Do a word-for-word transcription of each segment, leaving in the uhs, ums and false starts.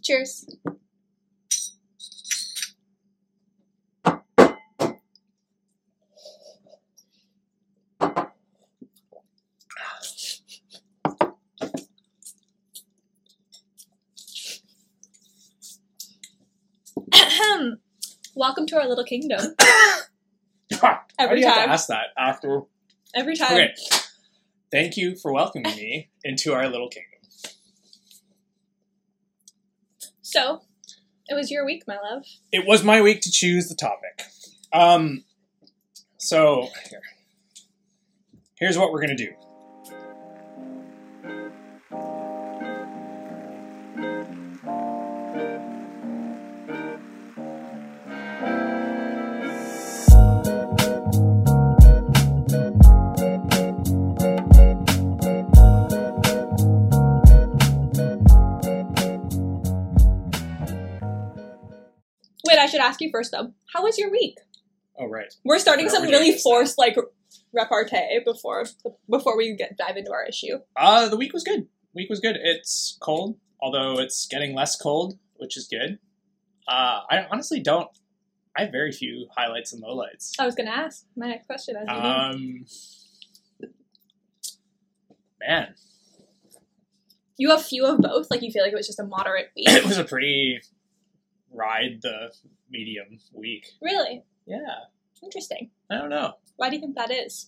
Cheers. Welcome to our little kingdom. Every Why do you time. have to ask that after? Every time. Okay. Thank you for welcoming me into our little kingdom. So, it was your week, my love. It was my week to choose the topic. Um, so, here. Here's what we're going to do. Wait, I should ask you first, though. How was your week? Oh, right. We're starting We're some doing really this now. forced, like, repartee before before we get dive into our issue. Uh, the week was good. Week was good. It's cold, although it's getting less cold, which is good. Uh, I honestly don't... I have very few highlights and lowlights. I was going to ask my next question. As you know. Um, man, You have few of both? Like, you feel like it was just a moderate week? it was a pretty ride the medium week. Really? Yeah, Interesting. I don't know. Why do you think that is?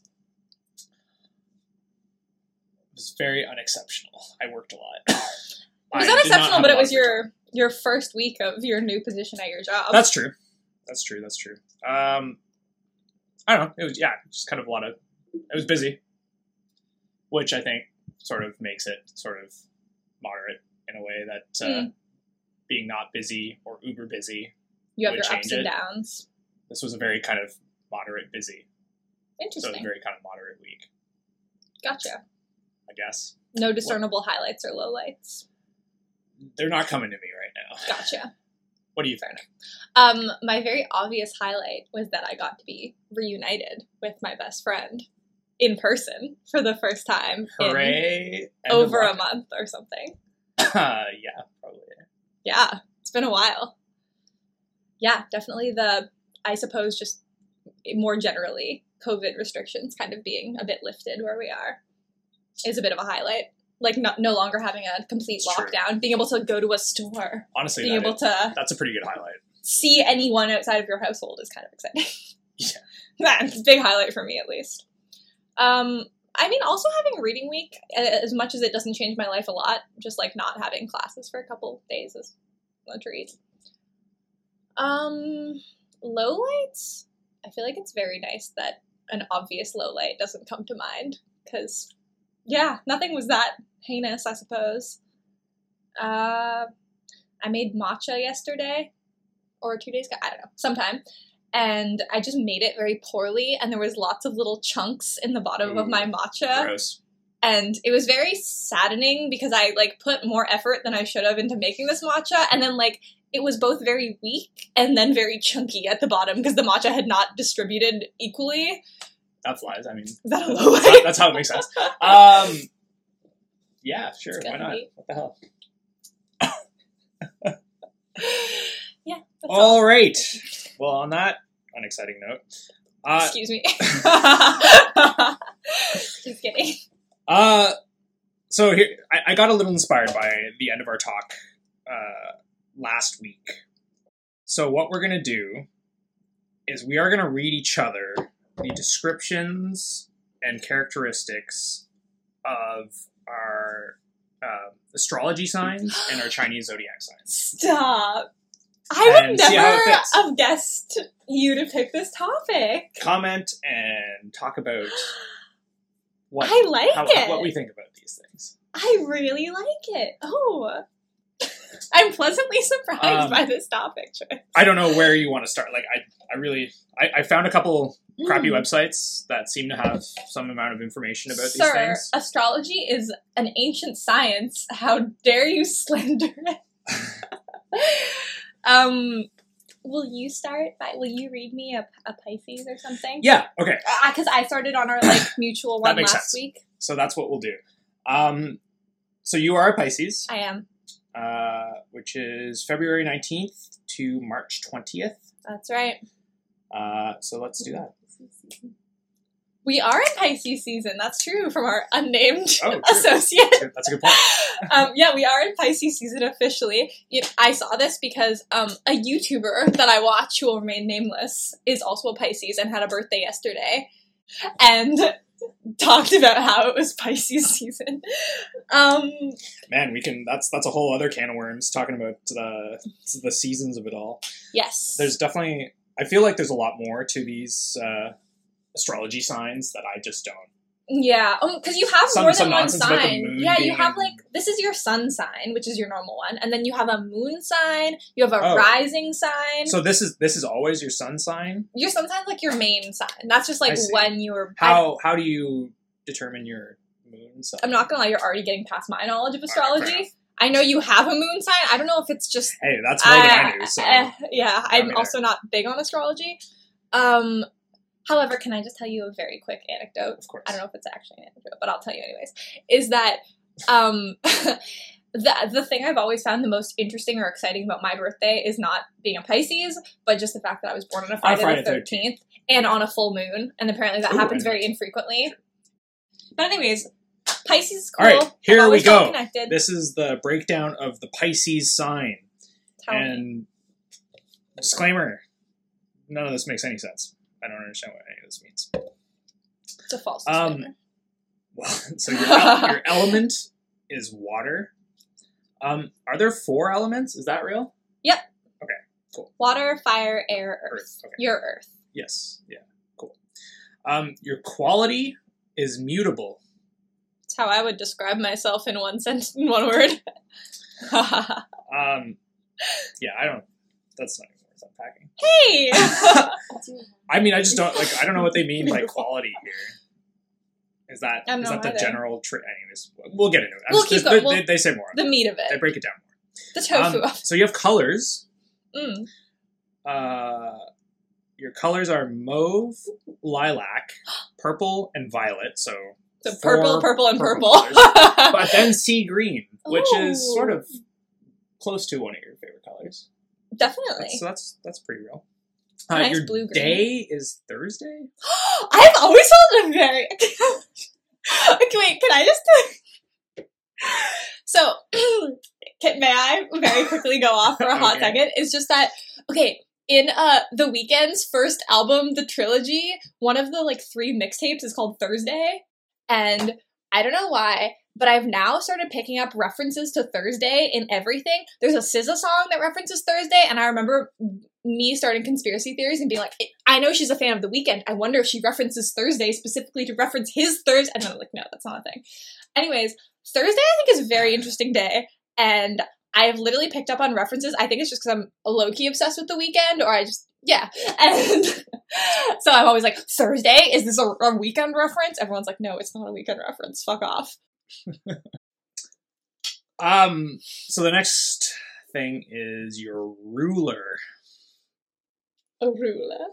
It was very unexceptional. I worked a lot. It I was did not unexceptional, have but a it lot was of free your time. your first week of your new position at your job. That's true. That's true. That's true. Um, I don't know. It was yeah, just kind of a lot of. It was busy, which I think sort of makes it sort of moderate in a way that uh, Mm. being not busy or uber busy. You have would your ups change and it. downs. This was a very kind of moderate busy, so it was Interesting. a very kind of moderate week, Gotcha. I guess. No discernible highlights or lowlights. They're not coming to me right now. Gotcha. What do you think? Um, my very obvious highlight was that I got to be reunited with my best friend in person for the first time in Hooray! End of over a lockdown. month or something. Uh, yeah, probably. Yeah, it's been a while. Yeah, definitely the, I suppose, just more generally, COVID restrictions kind of being a bit lifted where we are is a bit of a highlight. Like, not, no longer having a complete It's true. lockdown, being able to go to a store, Honestly, being that able is- to that's a pretty good highlight. see anyone outside of your household is kind of exciting. Yeah. That's a big highlight for me, at least. Um, I mean, also having reading week, a- as much as it doesn't change my life a lot, just like not having classes for a couple days is a treat. Um, lowlights? I feel like it's very nice that an obvious lowlight doesn't come to mind, because, yeah, nothing was that heinous, I suppose. Uh, I made matcha yesterday, or two days ago, I don't know, sometime. And I just made it very poorly, and there was lots of little chunks in the bottom of Ooh, my matcha. Gross. And it was very saddening because I, like, put more effort than I should have into making this matcha, and then, like, it was both very weak and then very chunky at the bottom because the matcha had not distributed equally. That flies. I mean, Is that a that's, low how, light? that's how it makes sense. Um, yeah, sure. It's Why gonna not? be. What the hell? Yeah, that's all. All right. Well, on that unexciting note, uh, Excuse me. Just kidding. uh, so here I, I got a little inspired by the end of our talk uh, last week. So what we're gonna do is we are gonna read each other the descriptions and characteristics of our uh, astrology signs and our Chinese zodiac signs. Stop. I would And see how it never fits. have guessed you to pick this topic. Comment and talk about what I like how, it. what we think about these things. I really like it. Oh. I'm pleasantly surprised Um, by this topic choice. I don't know where you want to start. Like I, I really, I, I found a couple crappy Mm. websites that seem to have some amount of information about Sir, these things. astrology is an ancient science. How dare you slander it? um, will you start by, will you read me a, a Pisces or something? Yeah. Okay. Because I started on our like mutual That one makes last sense. week. So that's what we'll do. Um, so you are a Pisces. I am. uh, which is February nineteenth to March twentieth. That's right. Uh, so let's do that. We are in Pisces season. That's true from our unnamed Oh, true. associate. That's a, that's a good point. um, yeah, we are in Pisces season officially. You know, I saw this because um, a YouTuber that I watch, who will remain nameless, is also a Pisces and had a birthday yesterday, and talked about how it was Pisces season. Um, Man, we can. That's that's a whole other can of worms. Talking about the the seasons of it all. yes. There's definitely. I feel like there's a lot more to these uh, astrology signs that I just don't. Yeah, because um, you have Some- more some than one nonsense about the sign. moon Yeah, you being have in- like, this is your sun sign, which is your normal one, and then you have a moon sign, you have a Oh. rising sign. So this is this is always your sun sign. Your sun sign's like your main sign. That's just I like see. when you're... How how do you determine your moon sign? I'm not gonna lie, you're already getting past my knowledge of All right, fair astrology. enough. I know you have a moon sign. I don't know if it's just... Hey, that's more than I Uh, do. So uh, yeah, I'm me also not big on astrology. Um, however, can I just tell you a very quick anecdote? of course. I don't know if it's actually an anecdote, but I'll tell you anyways. Is that um, the the thing I've always found the most interesting or exciting about my birthday is not being a Pisces, but just the fact that I was born on a Friday, Friday the thirteenth and on a full moon, and apparently that Ooh, happens I very know. infrequently. But anyways, Pisces is cool. All right, here I've we always go. felt connected. This is the breakdown of the Pisces sign. Tell me. And disclaimer: none of this makes any sense. I don't understand what any of this means. It's a false Um, disclaimer. Well, so your, el- your element is water. Um, are there four elements? Is that real? Water, fire, air, earth. Earth, okay. Your earth. Yes. Yeah. Cool. Um, your quality is mutable. That's how I would describe myself in one sentence, in one word. Um, yeah, I don't. That's not even worth unpacking. Hey! I mean, I just don't like. I don't know what they mean by quality here. Is that I don't is know that the either. general? Tra- anyways, we'll get into it. I'm We'll just- keep they, going. We'll- they, they say more. the meat of They it. break it down The more. tofu. Um, so you have colors. Mm. Uh, your colors are mauve, lilac, purple, and violet. So, So four purple, purple, and purple purple. colors. But then sea green, which is Ooh. sort of close to one of your favorite colors. Definitely. That's, so that's that's pretty real. Uh, Nice your blue-green. day is Thursday. I've always felt it very... Okay, wait, can I just... So, can, may I very quickly go off for a hot Okay. second? It's just that, okay, in uh The Weeknd's first album, The Trilogy, one of the, like, three mixtapes is called Thursday, and I don't know why, but I've now started picking up references to Thursday in everything. There's a S Z A song that references Thursday, and I remember me starting conspiracy theories and being like, I know she's a fan of The Weeknd. I wonder if she references Thursday specifically to reference his Thursday. And I'm like, no, that's not a thing. Anyways, Thursday I think is a very interesting day, and I have literally picked up on references. I think it's just because I'm low-key obsessed with The Weeknd, or I just, yeah. And so I'm always like, Thursday? Is this a, a Weeknd reference? Everyone's like, no, it's not a Weeknd reference. Fuck off. Um. So the next thing is your ruler. A ruler.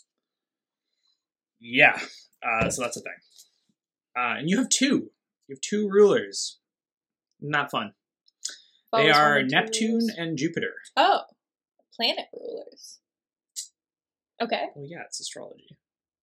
Yeah. Uh. So that's a thing. Uh. And you have two. You have two rulers. Not fun. They Follows are one or two Neptune rulers. and Jupiter. Oh, planet rulers. Okay. Well, yeah, it's astrology.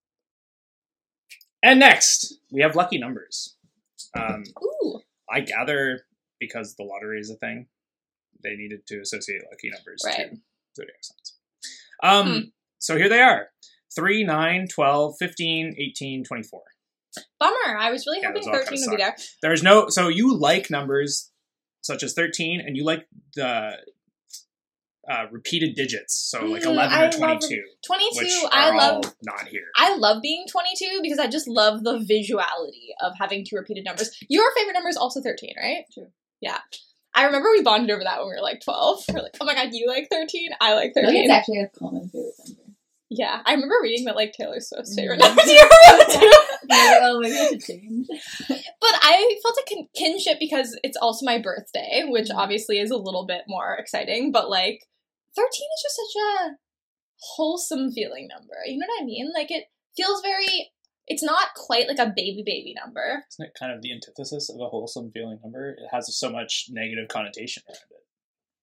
And next, we have lucky numbers. Um, Ooh. I gather because the lottery is a thing, they needed to associate lucky numbers Right. to zodiac signs. Um, Hmm. So here they are. three, nine, twelve, fifteen, eighteen, twenty-four. Bummer. I was really Yeah, hoping those all thirteen kinda would be there. There's no... So you like numbers such as thirteen, and you like the uh, repeated digits. So like Mm, eleven I or love twenty-two. twenty-two, Which are I love all not here. I love being twenty-two because I just love the visuality of having two repeated numbers. Your favorite number is also thirteen, right? True. Yeah. I remember we bonded over that when we were like twelve. We are like, oh my god, you like thirteen? I like I think thirteen. it's actually a common favorite number. Yeah. I remember reading that like Taylor Swift's favorite Mhm. number is your favorite too. Maybe, oh, maybe I should change. But I felt a kin- kinship because it's also my birthday, which Mhm. obviously is a little bit more exciting, but like thirteen is just such a wholesome feeling number. You know what I mean? Like it feels very, it's not quite like a baby baby number. Isn't it kind of the antithesis of a wholesome feeling number? It has so much negative connotation around it.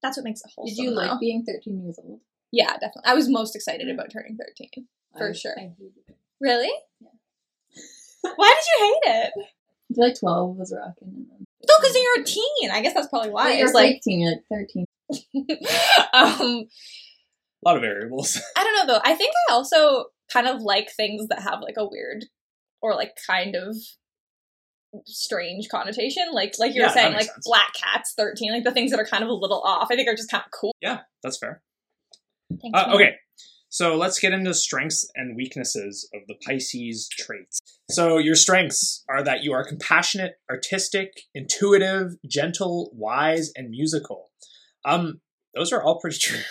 That's what makes it wholesome. Did you like though. being thirteen years old? Yeah, definitely. I was most excited about turning thirteen. For I, sure. I hated it. Really? Yeah. Why did you hate it? I feel like twelve was rocking. And then No, because you're a teen. I guess that's probably why. But you're It's like, fifteen, you're like thirteen. um, A lot of variables. I don't know though. I think I also kind of like things that have like a weird or like kind of strange connotation. Like like you Yeah, were that saying, makes like sense. Black Cat's thirteen, like the things that are kind of a little off. I think are just kind of cool. Yeah, that's fair. Thanks, Uh, man. okay, so let's get into strengths and weaknesses of the Pisces traits. So your strengths are that you are compassionate, artistic, intuitive, gentle, wise, and musical. Um, those are all pretty true.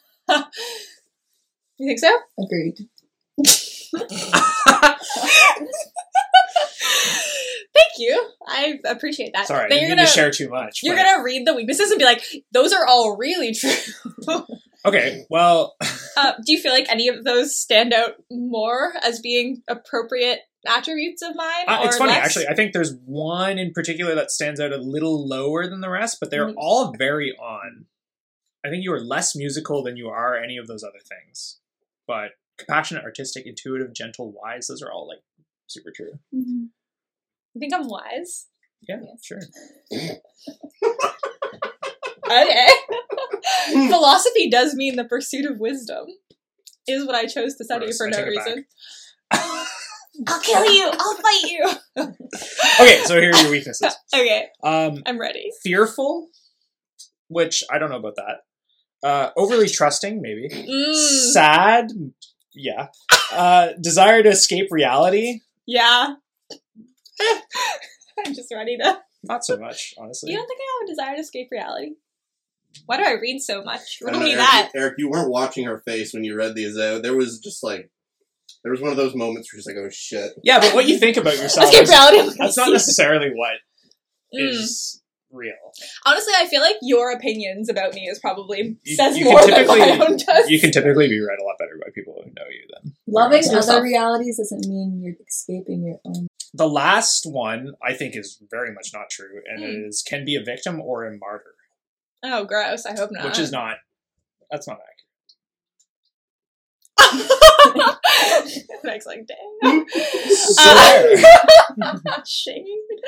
You think so? Agreed. Thank you. I appreciate that. Sorry, I Then didn't you're mean gonna to share too much. you're but- gonna read the weaknesses and be like, those are all really true. Okay, well, Uh, do you feel like any of those stand out more as being appropriate attributes of mine? uh, it's or funny, less? actually. I think there's one in particular that stands out a little lower than the rest, but they're Mhm. all very on. I think you are less musical than you are any of those other things. But compassionate, artistic, intuitive, gentle, wise, those are all, like, super true. Mm-hmm. You think I'm wise? Yeah, Yes. sure. Okay. Philosophy does mean the pursuit of wisdom, is what I chose to study Gross, for I no take it reason. I'll kill you. I'll fight you. Okay, so here are your weaknesses. Okay, Um, I'm ready. fearful, which I don't know about that. Uh, overly trusting, maybe. Mm, Sad, yeah. Uh, desire to escape reality, yeah. I'm just ready to. not so much, honestly. You don't think I have a desire to escape reality? Why do I read so much? I Riddle don't know, me Eric, that. Eric, you weren't watching her face when you read these out. There was just like, there was one of those moments where she's like, oh shit. Yeah, but what you think about yourself, Escape is, reality. I'm like, that's not see. necessarily what Mm. is real. Honestly, I feel like your opinions about me is probably You- says you more can than my typically- own does. You can typically be read a lot better by people who know you than. Loving Yourself. other realities doesn't mean you're escaping your own. The last one, I think, is very much not true, and Mm. it is can be a victim or a martyr, Oh, gross. I hope not. which is not, that's not accurate. Meg's like, dang. So Uh, there. Shade.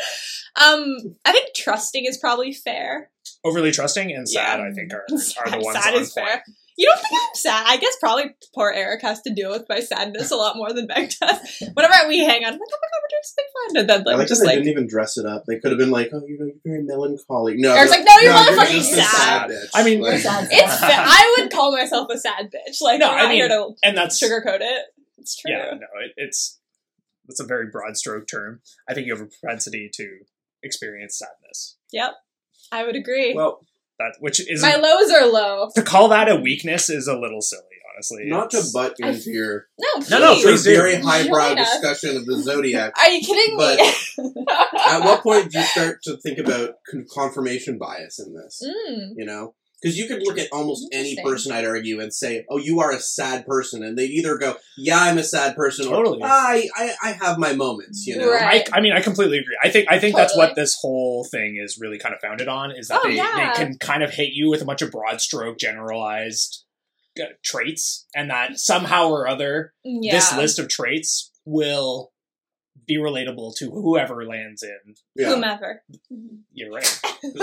Um, I think trusting is probably fair. Overly trusting and sad, Yeah. I think, are, are the ones Sad on is point. fair. You don't think I'm sad? I guess probably poor Eric has to deal with my sadness a lot more than Meg does. Whenever we hang out, I'm like, oh my god, we're doing something fun. And then I like, like just that they like, didn't even dress it up. They could have been like, oh, you know, you're very melancholy. No, Eric's they're- like, no, you're motherfucking just a sad. bitch. I mean, Like- sad. it's fa- I would call myself a sad bitch. Like, No, I'm I not here mean, to And that's, sugarcoat it. It's true. yeah, no, it, it's, it's a very broad stroke term. I think you have a propensity to experience sadness. Yep. I would agree. Well, that, which is, my lows are low. to call that a weakness is a little silly, honestly. Not to It's- butt I- into your, No, please. No, no, your please do. very highbrow Join us. discussion of the Zodiac. Are you kidding But- me? At what point do you start to think about con- confirmation bias in this? Mm. You know? Because you could look at almost any Interesting. person, I'd argue, and say, oh, you are a sad person. And they'd either go, yeah, I'm a sad person, Totally. or I, I, I have my moments, you know? Right. I, I mean, I completely agree. I think I think that's Totally. what this whole thing is really kind of founded on, is that Oh, they, yeah. they can kind of hate you with a bunch of broad stroke generalized uh, traits, and that somehow or other Yeah. this list of traits will be relatable to whoever lands in. Yeah. Whomever. You're right.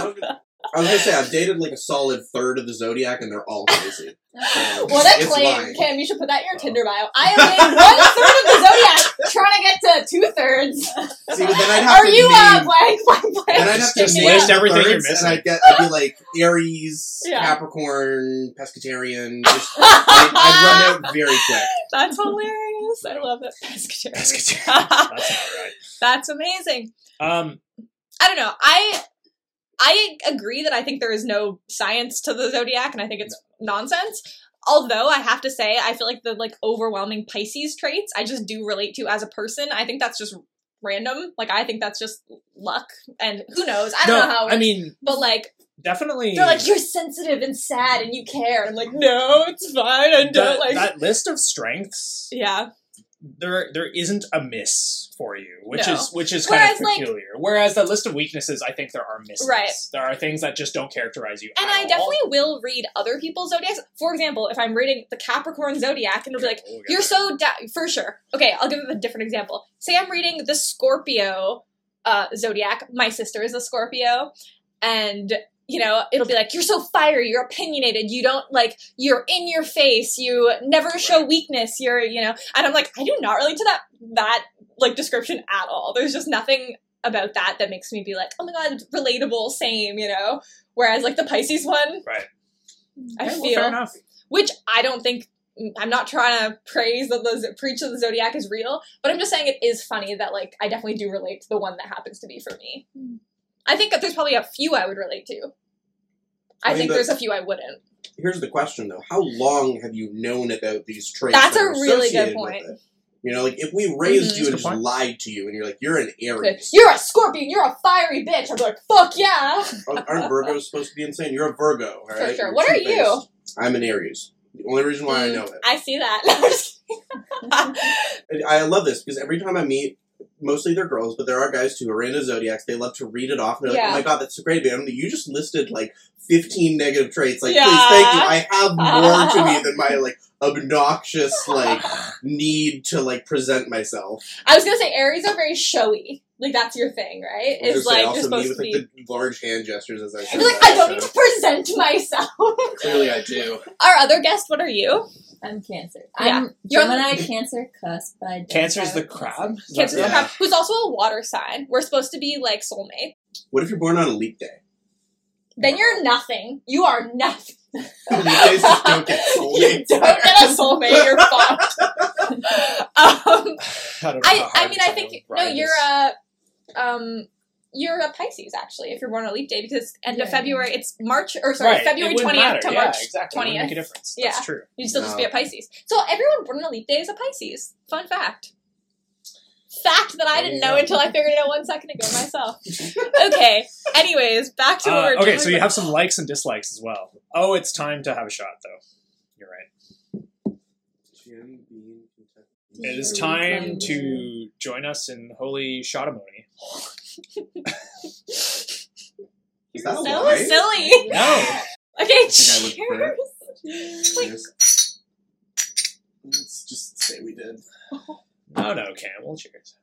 I was going to say, I've dated like a solid third of the Zodiac, and they're all crazy. So, What a it's claim, lying. Kim. You should put that in your Oh. Tinder bio. I am one third of the Zodiac, trying to get to two thirds. See, but then I'd have Are to you name, uh, blank, blank, blank? Then I'd have to Just name list the everything you're thirds, missing. And I'd get, I'd be like Aries, Yeah. Capricorn, Pescatarian. Just, I'd, I'd run out very quick. That's hilarious. I love it. Pescatarian. Pescatarian. That's not right. That's amazing. Um, I don't know. I I agree that I think there is no science to the zodiac, and I think it's nonsense. Although I have to say, I feel like the like overwhelming Pisces traits I just do relate to as a person. I think that's just random. Like I think that's just luck, and who knows? I don't no, know how. It I works. mean, but like definitely. they're like, you're sensitive and sad, and you care. I'm like, no, it's fine. I don't that, like. that list of strengths Yeah. there there isn't a miss for you, which No. is which is kind Whereas, of like- peculiar. Whereas the list of weaknesses, I think there are misses. Right. There are things that just don't characterize you. And at I all. definitely will read other people's zodiacs. For example, if I'm reading the Capricorn zodiac, and it'll be like, We'll get you're there. so da- for sure. Okay, I'll give a different example. Say I'm reading the Scorpio uh, zodiac. My sister is a Scorpio, and you know it'll be like, you're so fiery, you're opinionated, you don't like, you're in your face, you never show Right. weakness. You're, you know, and I'm like, I do not relate to that that like description at all. There's just nothing about that that makes me be like, oh my god, relatable, same, you know. Whereas like the Pisces one, Right. I Yeah, well, feel fair enough. which I don't think, I'm not trying to praise that the preach that the zodiac is real, but I'm just saying it is funny that like I definitely do relate to the one that happens to be for me. Hmm. I think that there's probably a few I would relate to. I, I mean, think but- there's a few I wouldn't. Here's the question, though. How long have you known about these traits? That's that a are really good associated with point. it? You know, like, if we raised Mhm. you and That's a just good point. lied to you, and you're like, you're an Aries. You're a Scorpion, you're a fiery bitch. I'd be like, fuck yeah. Aren't Virgos supposed to be insane? You're a Virgo, all right? For sure. You're What are two-faced. you? I'm an Aries. The only reason why I Mm, know it. I see that. No, I'm just And I love this, because every time I meet, mostly they're girls, but there are guys too who are into zodiacs. They love to read it off, and they're like, Yeah. oh my god, that's so great. But you just listed, like, fifteen negative traits. Like, Yeah. please, thank you. I have more to me than my, like, obnoxious, like, need to, like, present myself. I was gonna say Aries are very showy. Like that's your thing, right? I was It's gonna say, like you're also supposed me with, to like, be. the large hand gestures as I I'd say be like, that, I don't so- need to present myself. Clearly I do. Our other guest, what are you? I'm Cancer. Yeah. I'm You're- Gemini, Cancer, cusp, but I don't Cancer's have the a crab. Is that Cancer's right? the crab, who's also a water sign. We're supposed to be like soulmates. What if you're born on a leap day? Then you're nothing. You are nothing. Leap days just don't get You soulmates. don't get a soulmate. You're fucked. um, I don't know how I, hard I mean, I someone think would no. ride You're this. a um. You're a Pisces, actually, if you're born on a leap day, because end of Yeah. February, it's March, or sorry, Right, February it wouldn't twentieth matter. to Yeah, March exactly. It wouldn't twentieth. make a difference. That's Yeah. true. You'd still just be No. a Pisces. So everyone born on a leap day is a Pisces. Fun fact. Fact that I There didn't you know go. until I figured it out one second ago myself. Okay. Anyways, back to what Uh, we're okay, doing. so you have some likes and dislikes as well. Oh, it's time to have a shot, though. You're right. It is time to join us in holy shotamony. Is that a so lie? silly. No. Okay, I think I look cheers. Cheers. Let's just say we did. No, no, Cam. Well, cheers.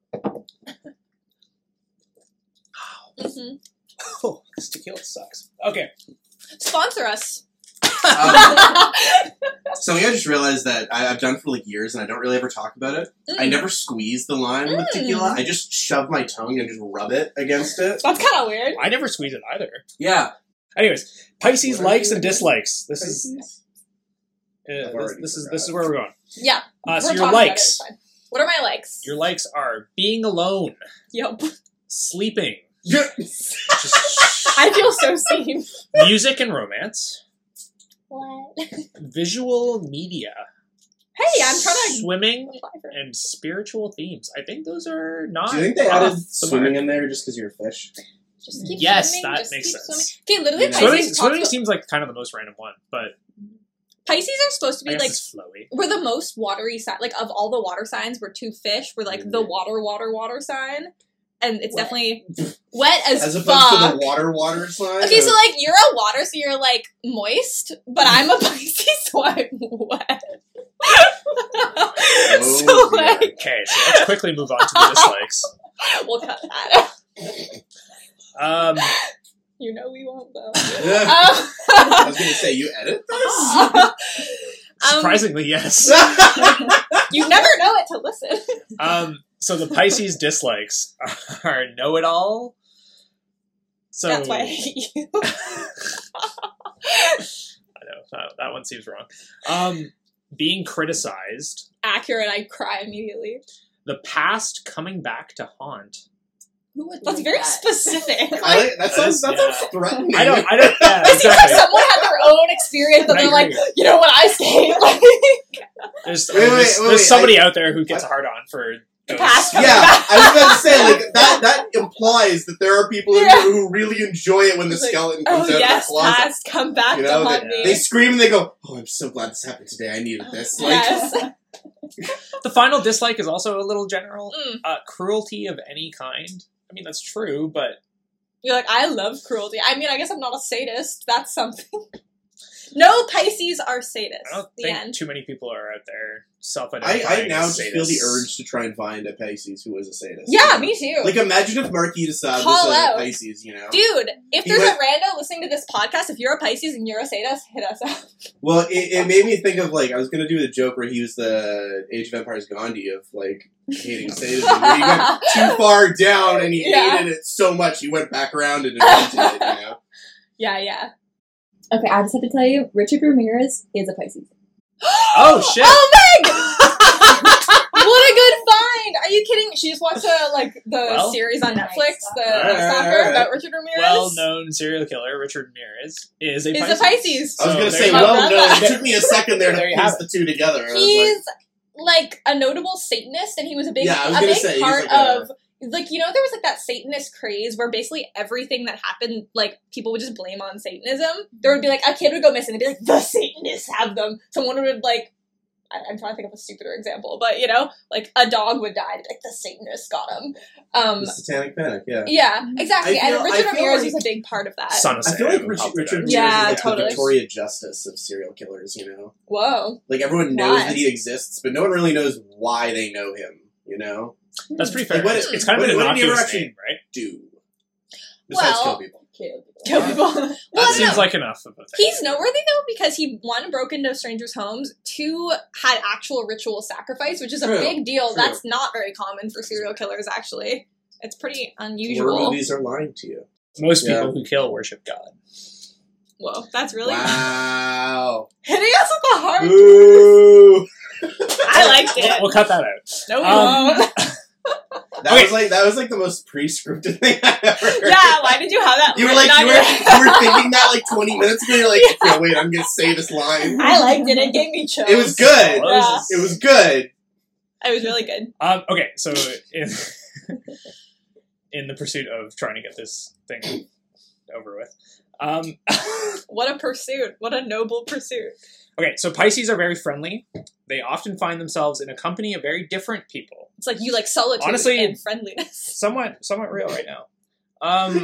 Mhm. Oh, this tequila sucks. Okay. Sponsor us. Um, Something I just realized that I, I've done for like years, and I don't really ever talk about it. I Mm. never squeeze the lime with Mm. tequila. I just shove my tongue and just rub it against it. That's kind of weird. I never squeeze it either. Yeah. Anyways, Pisces What are likes you and doing? dislikes. This is Pisces? uh, I've this, already this is forgot. this is where we're going. Yeah. Uh, so we're your talking about it, likes. it's fine. What are my likes? Your likes are being alone, Yup. sleeping, Yeah. just I feel so seen. music and romance, What? visual media, Hey, I'm trying to swimming, apply for it. and spiritual themes. I think those are not. Do you think they off added the swimming mark. in there just because you're a fish? Just keep Yes, swimming, that just makes keep sense. swimming. Okay, literally, You know. Swimming, Pisces, talks swimming about- seems like kind of the most random one, but Pisces are supposed to I be guess like it's flowy. we're the most watery sign. Like of all the water signs, we're two fish. We're like the Mhm. water, water, water sign, and it's Wet. definitely wet as, As opposed fuck. to the water water sign? Okay, or- so like you're a water, so you're like moist, but I'm a Pisces, so I'm wet. so dear. like Okay, so let's quickly move on to the dislikes. we'll cut that. Um, You know we won't though. I Um, was going to say, you edit this? um, surprisingly, yes. you never know it to listen. Um, so the Pisces dislikes are know-it-all. So That's why I hate you. I know that, that one seems wrong. Um, being criticized, Accurate, I cry immediately. the past coming back to haunt. Who would That's like very that? specific. I like, that sounds, That that is- sounds threatening. I don't. I don't. Yeah, It seems like exactly. someone had their own experience that I they're like, agree. you know what I say? Like, There's, Wait, wait, there's, wait, there's wait, somebody out there who gets a hard on for The ghosts. past. Yeah, I was about to say, like, that, that implies that there are people in Yeah. here who really enjoy it when the It's like, skeleton oh comes out yes, of the closet. past, come back You to know, haunt they, me. they scream and they go, oh, I'm so glad this happened today. I needed this. Like, Yes. The final dislike is also a little general. Mm. Uh, cruelty of any kind. I mean, that's true, but You're like, I love cruelty. I mean, I guess I'm not a sadist. That's something. No Pisces are sadists. I don't The think end. too many people are out there I, self-identifying I now as just feel the sadists. urge to try and find a Pisces who is a sadist. Yeah, you know? me too. Like, imagine if Marquis de Sade Call was a out. Pisces, you know? Dude, if He there's went- a rando listening to this podcast, if you're a Pisces and you're a sadist, hit us up. Well, it, it made me think of, like, I was going to do the joke where he was the Age of Empires Gandhi of, like, hating sadism. Where he went too far down and he Yeah. hated it so much he went back around and invented it, you know? Yeah, yeah. Okay, I just have to tell you, Richard Ramirez is a Pisces. Oh, shit. Oh, Meg! What a good find! Are you kidding? She just watched uh, like the Well, series on Night Netflix, the Stalker. Night Stalker, Alright, alright. about Richard Ramirez. Well-known serial killer Richard Ramirez is a Is Pisces. a Pisces. I was So going to there say, you my go. well, no, brother. it took me a second there to There you piece have the two together. I was He's like a notable Satanist, and he was a big, Yeah, I was a gonna big say, he's part like a- of. Like, you know, there was like that Satanist craze where basically everything that happened, like, people would just blame on Satanism. There would be like, a kid would go missing, and they'd be like, the Satanists have them. Someone would like, I- I'm trying to think of a stupider example, but you know, like a dog would die, and be like, the Satanists got him. Um, like, the Satanic Panic, yeah. yeah, exactly. I feel- and Richard I feel Ramirez like- was a big part of that. Son of I feel Sam like Richard, helped it Richard out. Ramirez Yeah, is like totally. the Victoria Justice of serial killers, you know? Whoa. Like, everyone knows Why? that he exists, but no one really knows why they know him, you know? That's pretty fair. Like, what- it's, it's kind of what- an what did he ever innocuous actually name, right? Do. Besides Well- kill people. Kill people. Kill people. well, I That don't seems know. like enough of a thing. He's noteworthy though because he one broke into strangers' homes, two had actual ritual sacrifice, which is True, a big deal. true. That's not very common for serial killers. Actually, it's pretty Horror unusual. movies are lying to you. Most Yeah. people who kill worship God. Whoa, that's really Wow. hitting us with the hard. Ooh. I liked We'll, it. we'll cut that out. No, we Um, won't. That Okay. was like that was like the most pre-scripted thing I ever heard. Yeah, why did you have that? You were written like on you your- were, you were thinking that like twenty minutes ago. You're like, okay, wait, I'm gonna say this line. I liked it. It gave me chills. It was good. Yeah. It was good. It was really good. Um, okay, so in, in the pursuit of trying to get this thing over with. Um, What a pursuit! What a noble pursuit! okay, so Pisces are very friendly. They often find themselves in a company of very different people. It's like you like solitude Honestly- and friendliness. Somewhat, somewhat real right now. Um,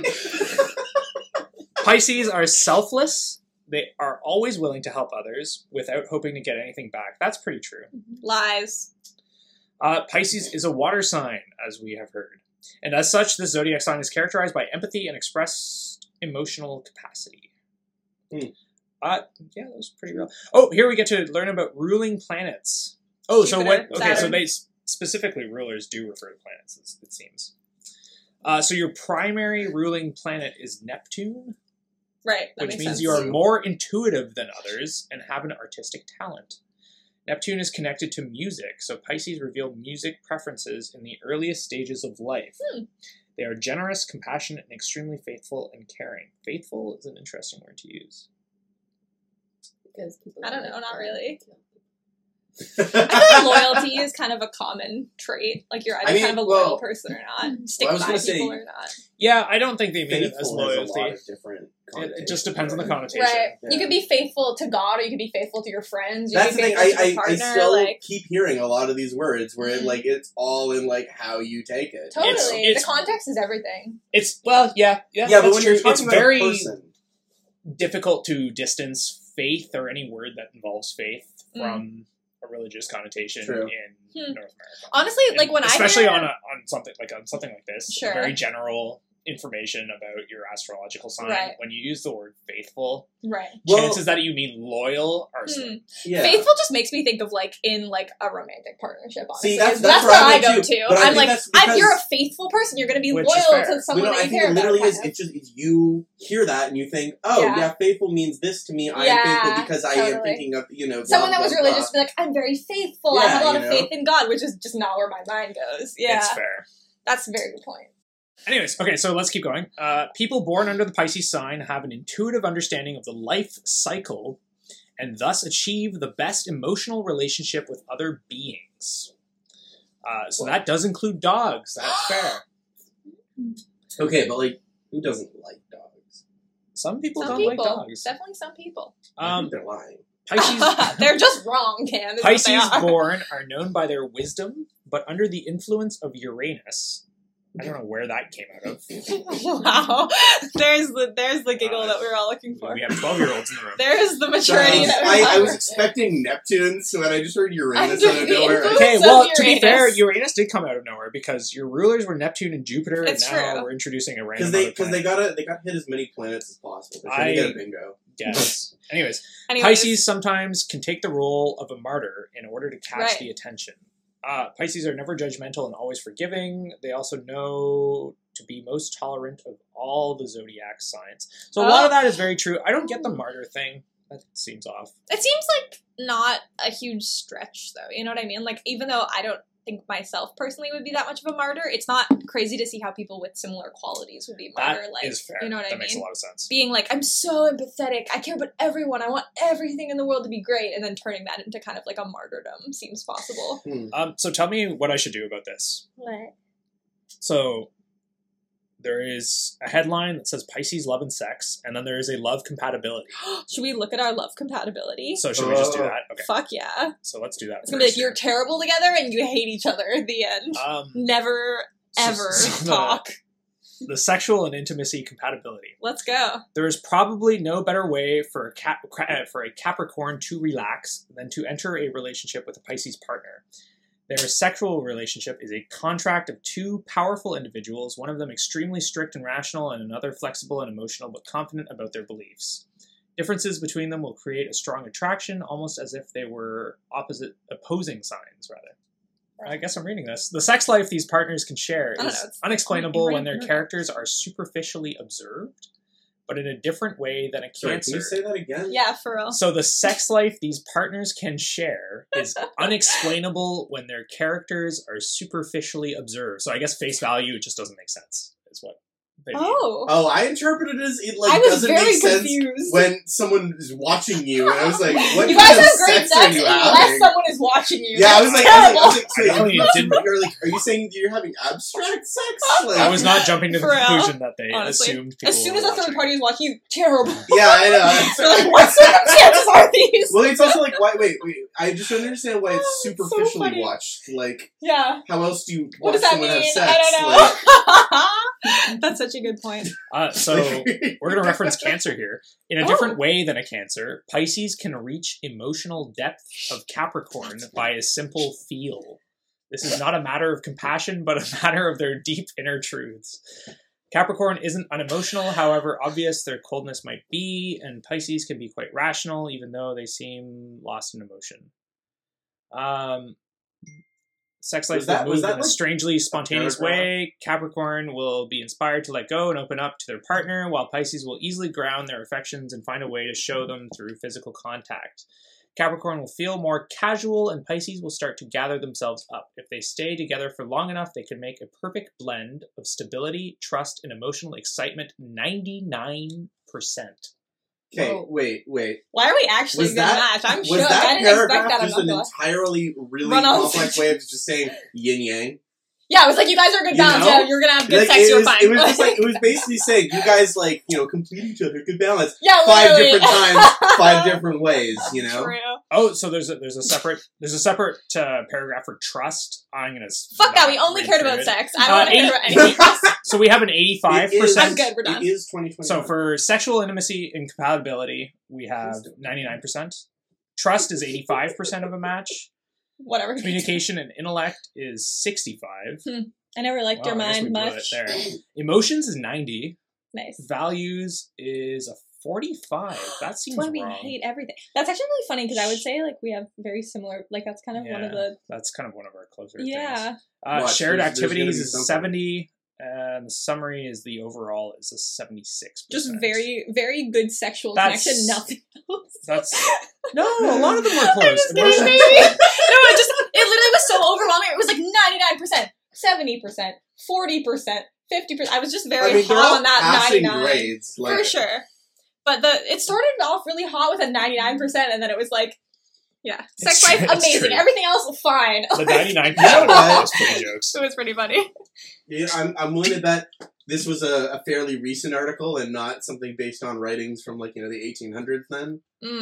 Pisces are selfless. They are always willing to help others without hoping to get anything back. That's pretty true. Lies. Uh, Pisces is a water sign, as we have heard. And as such, this zodiac sign is characterized by empathy and expressed emotional capacity. Hmm. Uh, yeah, that was pretty real. Oh, here we get to learn about ruling planets. Oh, so what? Jupiter, Okay, so Saturn. they specifically rulers do refer to planets, it- it seems. Uh, so your primary ruling planet is Neptune, Right. That which makes means sense. you are more intuitive than others and have an artistic talent. Neptune is connected to music, so Pisces reveal music preferences in the earliest stages of life. Hmm. They are generous, compassionate, and extremely faithful and caring. Faithful is an interesting word to use. Because people I don't like know, not to really. kill people. I feel like loyalty is kind of a common trait. Like you're either I mean, kind of a loyal well- person or not. Stick Well, I was by gonna say- people or not. Yeah, I don't think they mean it as Faithful has a lot loyalty. of different It, it just connotations, depends on the right? connotation. Right. You Yeah. could be faithful to God or you could be faithful to your friends. You That's could the be thing. faithful I, to your I, I partner. still like keep hearing a lot of these words where it, Mhm. like it's all in like how you take it. totally. It's- it's- the context is everything. It's, well, yeah, yeah, Yeah, but that's when true. you're talking It's about very a person, difficult to distance faith or any word that involves faith Mm. from a religious connotation True. in Hmm. North America. Honestly, like And when especially I hear, on a, on something like on something like this, Sure. very general information about your astrological sign. Right. When you use the word faithful, right. Well- chances that you mean loyal are Hmm. slim. yeah. Faithful just makes me think of like in like a romantic partnership. Honestly, See, that's- that's, that's what where I I go go too, to. but I I'm think like, that's I, because- you're a faithful person. You're going to be Which is loyal fair. to someone no, that I you think care it about. literally is. kind of. It's just it's you hear that and you think, oh Yeah. yeah, faithful means this to me. I am Yeah, faithful because I am totally. thinking of you know Someone blah, that was blah, religious blah. be like, I'm very faithful. I Yeah, have a lot you of know? faith in God, which is just not where my mind goes. Yeah, It's fair. that's a very good point. Anyways, okay, so let's keep going. Uh, people born under the Pisces sign have an intuitive understanding of the life cycle and thus achieve the best emotional relationship with other beings. Uh, so that does include dogs. That's fair. Okay, but like, who doesn't like dogs? Some people Some don't people, like dogs. definitely some people. I Um, think they're lying. Pisces They're just wrong, Cam. is what they Pisces are. born are known by their wisdom, but under the influence of Uranus. I don't know where that came out of. Wow. There's the there's the giggle Uh, that we were all looking for. We have twelve-year-olds in the room. There's the maturity Um, that we're I, I talking was about. expecting Neptune, so when I just heard Uranus Under out of the nowhere, influence- Okay, of well, to be fair, Uranus. Uranus did come out of nowhere because your rulers were Neptune and Jupiter, It's and now true. we're introducing a random because they other because they planet. gotta they got hit as many planets as possible. They're trying I- to get a bingo. Yes. Anyways, Anyways, Pisces sometimes can take the role of a martyr in order to catch Right. the attention. Uh, Pisces are never judgmental and always forgiving. They also know to be most tolerant of all the zodiac signs. So a lot Oh. of that is very true. I don't get the martyr thing. That seems off. It seems like not a huge stretch, though. You know what I mean? Like, even though I don't think myself personally would be that much of a martyr, it's not crazy to see how people with similar qualities would be martyr. That Like, is fair. you know what that I makes a mean? lot of sense. Being like, I'm so empathetic, I care about everyone, I want everything in the world to be great, and then turning that into kind of like a martyrdom seems possible. Hmm. Um, so tell me what I should do about this. What? So there is a headline that says Pisces love and sex, and then there is a love compatibility. Should we look at our love compatibility? So should we just do Oh. that? Okay. Fuck yeah. So let's do that. It's gonna be like, first you're here. terrible together and you hate each other at the end. Um, Never, so- ever so the- talk. The sexual and intimacy compatibility. Let's go. There is probably no better way for a cap, uh, for a Capricorn to relax than to enter a relationship with a Pisces partner. Their sexual relationship is a contract of two powerful individuals, one of them extremely strict and rational, and another flexible and emotional but confident about their beliefs. Differences between them will create a strong attraction, almost as if they were opposite, opposing signs, rather. I guess I'm reading this. The sex life these partners can share I don't is know, it's unexplainable right when their in front of characters are superficially observed, but in a different way than a Sorry, Cancer. can you say that again? Yeah, for real. So the sex life these partners can share is unexplainable when their characters are superficially observed. So I guess face value, it just doesn't make sense, is what they mean. Oh. Oh, I interpreted it as it like I was doesn't very make sense confused. when someone is watching you, and I was like, "What You kind guys of have great sex sex are you unless having?" someone is watching you. Yeah, I was That's like, I was like, I was terrible. like, so I definitely you- didn't- you're like, are you saying you're having abstract sex? Like, I was not jumping to the For real. conclusion that they Honestly. assumed people As soon as were a third watching. party is watching you, terrible. Yeah, I know. You're like, what circumstances are these? Well, it's also like, why? Wait, wait. I just don't understand why it's Oh, it's so superficially funny. watched. Like, Yeah. how else do you What watch does that someone mean? have sex? I don't know. That's such a good point. Uh, so Like- we're going to reference Cancer here. In a Oh. different way than a Cancer, Pisces can reach emotional depth of Capricorn by a simple feel. This is not a matter of compassion, but a matter of their deep inner truths. Capricorn isn't unemotional, however obvious their coldness might be, and Pisces can be quite rational, even though they seem lost in emotion. Um, sex life Was that- will was move that in a like strangely spontaneous paragraph? way. Capricorn will be inspired to let go and open up to their partner, while Pisces will easily ground their affections and find a way to show them through physical contact. Capricorn will feel more casual, and Pisces will start to gather themselves up. If they stay together for long enough, they can make a perfect blend of stability, trust, and emotional excitement ninety-nine percent. Okay, Whoa. wait, wait. Why are we actually Was going to that match? I'm was shook. that I didn't expect paragraph that just an enough. entirely really Run-on complex way of just saying yin yang? Yeah, I was like, you guys are a good You balance. know? Yeah, you're going to have good Like, sex. it You're was, fine. it was just like it was basically saying you guys like you know complete each other, good balance. yeah, Five literally. different times, five different ways. You know. True. Oh, so there's a, there's a separate there's a separate uh, paragraph for trust. I'm gonna s- Fuck that. not We only read cared through about it. sex. I don't Uh, want to care about eighty anything else. So we have an eighty-five It is- I'm percent. good. We're done. It is twenty twenty. So for sexual intimacy and compatibility, we have ninety-nine percent. Trust is eighty-five percent of a match. Whatever. Communication and intellect is sixty-five. I never liked Wow, your I guess we mind blew much. it there. Emotions is ninety. Nice. Values is a forty-five. That That's seems why we wrong. hate everything. That's actually really funny because I would say like we have very similar. Like that's kind of one of Yeah, the That's kind of one of our closer things. yeah. Uh, Watch, shared there's- there's gonna activities be is something. seventy, and the summary is the overall is a seventy-six percent. Just very very good sexual That's- connection. Nothing else. That's no. A lot of them were I'm close. just kidding, Emotions- baby. No, it just it literally was so overwhelming. It was like ninety-nine percent, seventy percent, forty percent, fifty percent. I was just very I mean, they're hot all on that passing ninety-nine. grades, like, For sure. But the it started off really hot with a ninety-nine percent and then it was like yeah. It's Sex life true, it's amazing. true. Everything else fine. The ninety-nine You know percent what? was pretty jokes. So it's pretty funny. Yeah, I'm, I'm willing to bet this was a, a fairly recent article and not something based on writings from like you know the eighteen hundreds. Then Mm.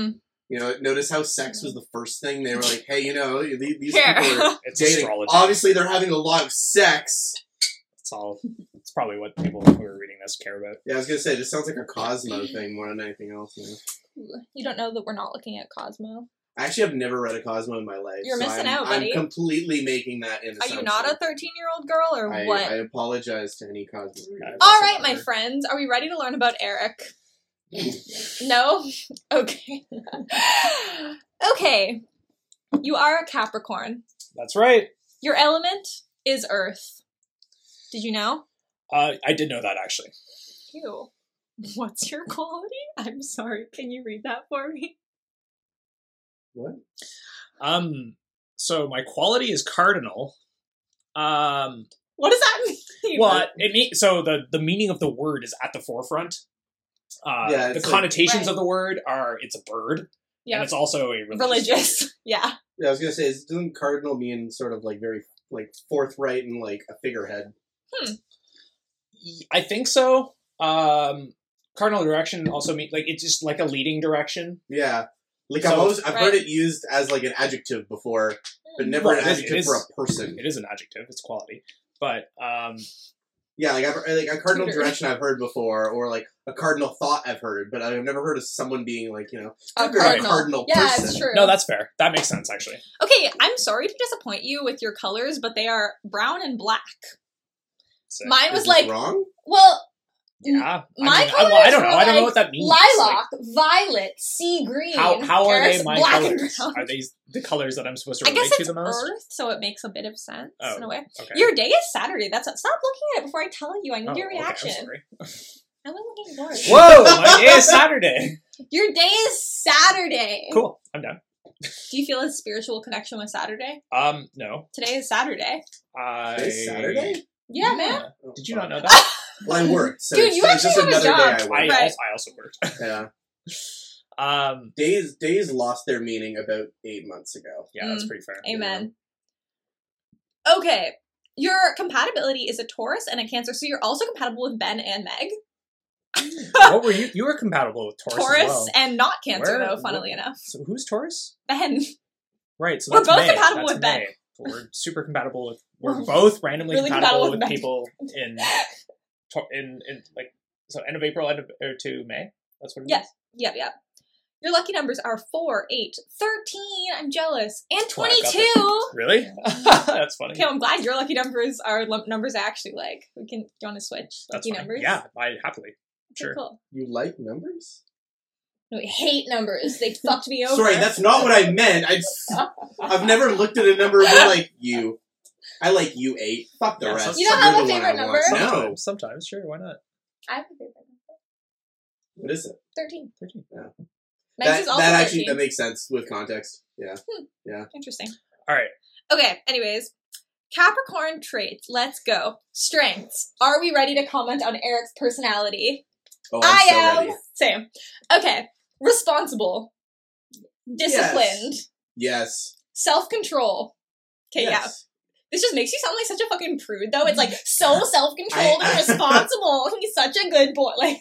You know, notice how sex was the first thing? They were like, hey, you know, these, these Here. people are It's dating. astrology. Obviously, they're having a lot of sex. It's all. It's probably what people who are reading this care about. Yeah, I was going to say, this sounds like a Cosmo thing more than anything else. You know? You don't know that we're not looking at Cosmo. I actually have never read a Cosmo in my life. You're so missing I'm, out, buddy. I'm completely making that in Are you not a thirteen-year-old girl, or I, what? I apologize to any Cosmo readers. All right, my friends, are we ready to learn about Eric? No? Okay. Okay. You are a Capricorn. That's right. Your element is Earth. Did you know? Uh, I did know that actually. Ew. What's your quality? I'm sorry. Can you read that for me? What? Um. So my quality is cardinal. Um. What does that mean? Well, it mean, so the the meaning of the word is at the forefront. Uh, Yeah, the it's like- connotations Right. of the word are it's a bird, Yeah. and it's also a religious. Religious. Yeah. Yeah, I was gonna say, is- doesn't cardinal mean sort of like very like forthright and like a figurehead? I think so. Um, cardinal direction also mean like it's just like a leading direction. Yeah, like So- I've always I've heard Right. it used as like an adjective before, but never Well, an it is- adjective it for a is- person. It is an adjective. It's quality, but um, Yeah, like I've like a cardinal Tutor. direction I've heard before, or like a cardinal thought I've heard, but I've never heard of someone being like you know A you're cardinal. a cardinal Yeah, person. it's true. no, that's fair. That makes sense actually. Okay, I'm sorry to disappoint you with your colors, but they are brown and black. So, Mine Is was this like, wrong? well, yeah. my I, mean, I, colors well, I don't were know. I don't know like what that means. lilac, violet, sea green. Like, how how are Eric's they my black and colors? brown. Are these the colors that I'm supposed to I relate guess to it's the most? Earth, so it makes a bit of sense Oh, in a way. Okay. Your day is Saturday. That's stop looking at it before I tell you. I need Oh, your okay, I'm reaction. sorry. I'm looking forward. Whoa! My day is Saturday. Your day is Saturday. Cool. I'm done. Do you feel a spiritual connection with Saturday? Um, no. Today is Saturday. I. Today's Saturday? Yeah, man. Oh, Did you not know fuck. that? Well, I worked, so Dude, it's, you it's just actually have a another job. day I I, worked. Right. also, I also worked. Yeah, Um, days days lost their meaning about eight months ago. yeah, that's Mm. pretty fair. Amen. Okay. Your compatibility is a Taurus and a Cancer, so you're also compatible with Ben and Meg. What were you? You were compatible with Taurus. Taurus as well. and not Cancer, Where- though, funnily what- enough. So who's Taurus? Ben. Right. So We're that's both May. compatible That's with Ben. May. We're super compatible with. We're We're both randomly really compatible, compatible with with Ben. people in Tau- in in like so end of April, end of or to May. That's what it is. Yes. Yep, yep. Your lucky numbers are four, eight, thirteen, I'm jealous, and Well, I got twenty-two. Really? That's funny. Okay, I'm glad your lucky numbers are lump numbers I actually like. We can, do you want to switch That's lucky fine. numbers? Yeah, I happily. Okay, Sure. cool. You like numbers? No, I hate numbers. They fucked me over. Sorry, that's not what I meant. I just, I've never looked at a number and been like, you. I like you eight. Fuck the Yeah, rest. so- You don't You're have a the one favorite I want. number? No. Sometimes, sometimes, sure. Why not? I have a favorite number. What is it? thirteen. Thirteen. Meg's That, is also that actually thirteen. that makes sense with context. Yeah. Interesting. All right. Okay, anyways. Capricorn traits. Let's go. Strengths. Are we ready to comment on Eric's personality? Oh, I'm I so am. ready. Same. Okay. Responsible. Disciplined. Yes. Self-control. Okay, yeah. Yes. This just makes you sound like such a fucking prude, though. It's like so self-controlled I- and responsible. He's such a good boy. Like,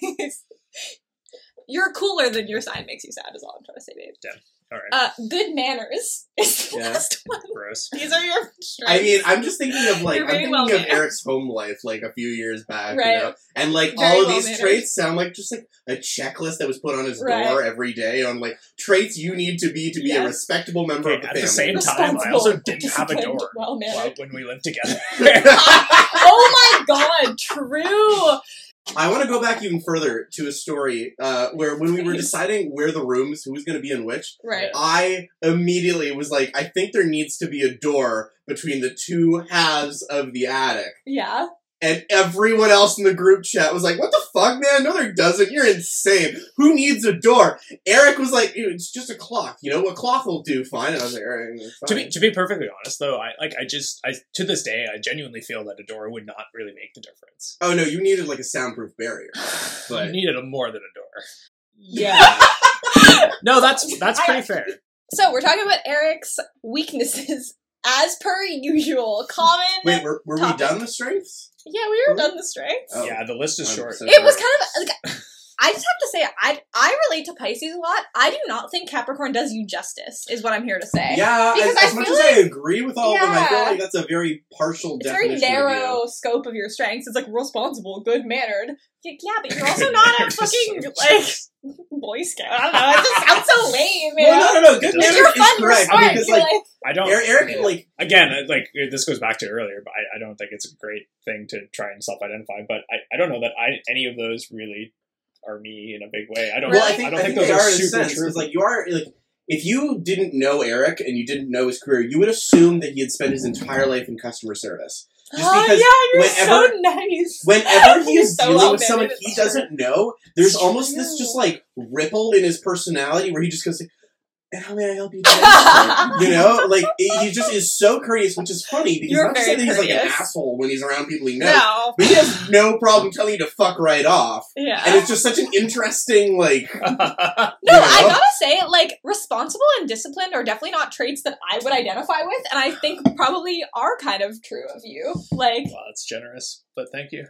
you're cooler than your sign makes you sad, is all I'm trying to say, babe. All right. Uh, good manners is the Yeah. last one. Gross. These are your strengths. I mean, I'm just thinking of like You're I'm very thinking well of mannered. Eric's home life like a few years back, Right. you know, and like Very all of well these mannered. traits sound like just like a checklist that was put on his Right. door every day on like traits you need to be to be a Yes. respectable member Okay, of the at family. the same time, I also didn't have a door Well well, mannered. when we lived together. Oh my god, true. I want to go back even further to a story uh, where when we were Please. deciding where the rooms, who was going to be in which, Right. I immediately was like, I think there needs to be a door between the two halves of the attic. Yeah. And everyone else in the group chat was like, what the fuck, man? No, there doesn't. You're insane. Who needs a door? Eric was like, it's just a clock. You know, a clock will do fine. And I was like, all right, it's to fine. be to be perfectly honest, though, I like I just I to this day I genuinely feel that a door would not really make the difference. Oh, no, you needed like a soundproof barrier. But You needed a more than a door. Yeah. No, that's that's I- pretty fair. So we're talking about Eric's weaknesses as per usual. Common. wait, were, were we Topic. done with strengths? Yeah, we were done the strengths. Oh. Yeah, the list is I'm short. so It was sorry. kind of like I just have to say, I I relate to Pisces a lot. I do not think Capricorn does you justice, is what I'm here to say. Yeah, Because as, I as much feel as like- I agree with all of them, I feel Yeah. like that's a very partial It's a very definition. narrow Of you. scope of your strengths. It's like responsible, good-mannered. Like, yeah, but you're also not a fucking, like, Boy Scout. I don't know. It just sounds so lame, you Well, know? no, no, no. Good If If manner you're is fun, you're correct. smart. Because You're like, like, I don't. Eric, Eric yeah. like Again, uh, like this goes back to earlier, but I, I don't think it's a great thing to try and self-identify. But I, I don't know that I any of those really are me in a big way. I don't. well, I Really? think I don't I think, think those they are are in a super sense true. because like you are like if you didn't know Eric and you didn't know his career, you would assume that he had spent his entire life in customer service. Just oh, because yeah, you're whenever- so nice. Whenever he You're is so dealing well with someone mannered, he it's true. doesn't know, there's It's almost this true. just like ripple in his personality where he just goes like, and how may I help you today? sir?" You know, like he just is so courteous, which is funny because You're not to say very that he's like an courteous. asshole when he's around people he knows, No. but he has no problem telling you to fuck right off, Yeah. and it's just such an interesting like. No, you I know? gotta say, like, responsible and disciplined are definitely not traits that I would identify with, and I think probably are kind of true of you. Like, Well, that's generous, but thank you.